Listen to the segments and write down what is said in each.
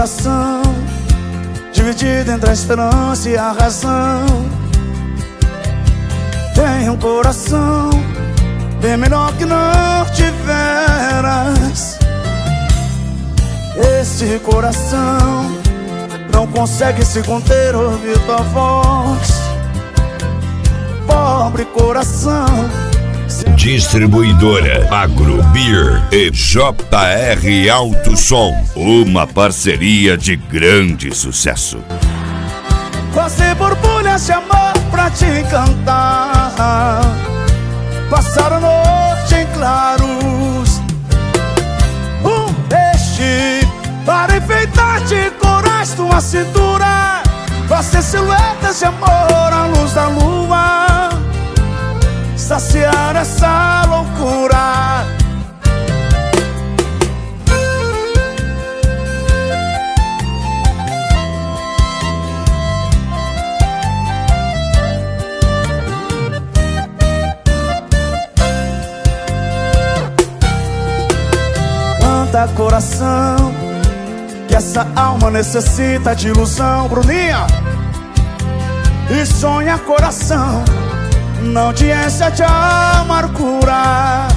coração dividido entre a esperança e a razão. Tem um coração bem melhor que não tiveras. Este coração não consegue se conter, ouvir tua voz. Pobre coração. Distribuidora Agro Beer e JR Alto Som, uma parceria de grande sucesso. Quase borbulhas de amor pra te cantar, passar a noite em claros. Um peixe para enfeitar de corais tua cintura, fazer silhuetas de amor à luz da lua, saciar essa loucura. Canta, coração, que essa alma necessita de ilusão, Bruninha. E sonha, coração, não te encha de amargura.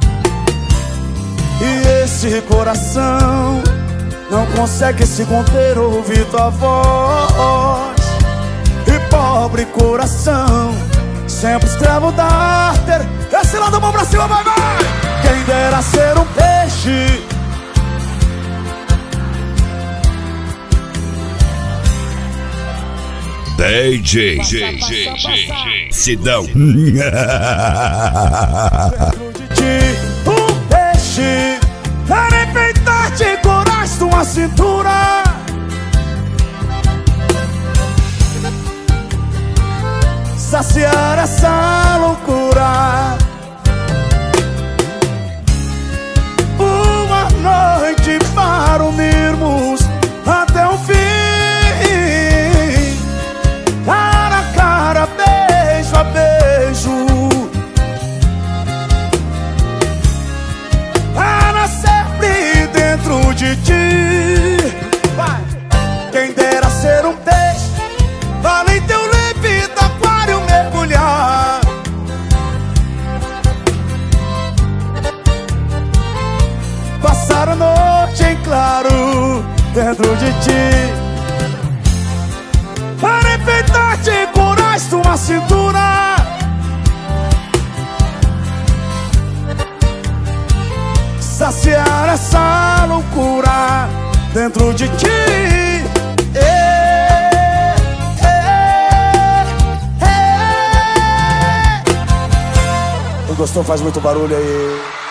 E esse coração não consegue se conter, ouvir tua voz. E pobre coração, sempre escravo da arte. Esse lado, mão pra cima, vai, vai! Quem dera ser um peixe, DJ Sidão. Um peixe para enfeitar de corais tua cintura, saciar essa loucura. Uma noite para unirmos até o fim, cara a cara, beijo a beijo, para sempre dentro de ti. Vai. Quem dera ser um peixe, vale em teu límpido aquário mergulhar, passar a noite em claro dentro de ti, para enfeitar de corais tua cintura, saciar essa loucura dentro de ti. Não gostou? Faz muito barulho aí.